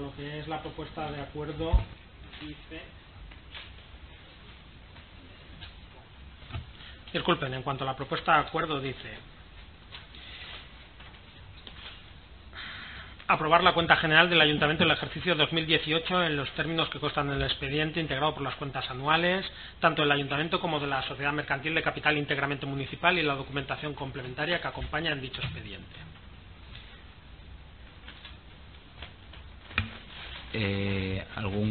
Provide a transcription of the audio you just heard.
lo que es la propuesta de acuerdo, dice... Disculpen, en cuanto a la propuesta de acuerdo dice: aprobar la cuenta general del Ayuntamiento del ejercicio 2018 en los términos que constan en el expediente integrado por las cuentas anuales, tanto del Ayuntamiento como de la Sociedad Mercantil de Capital íntegramente municipal y la documentación complementaria que acompaña en dicho expediente. ¿Algún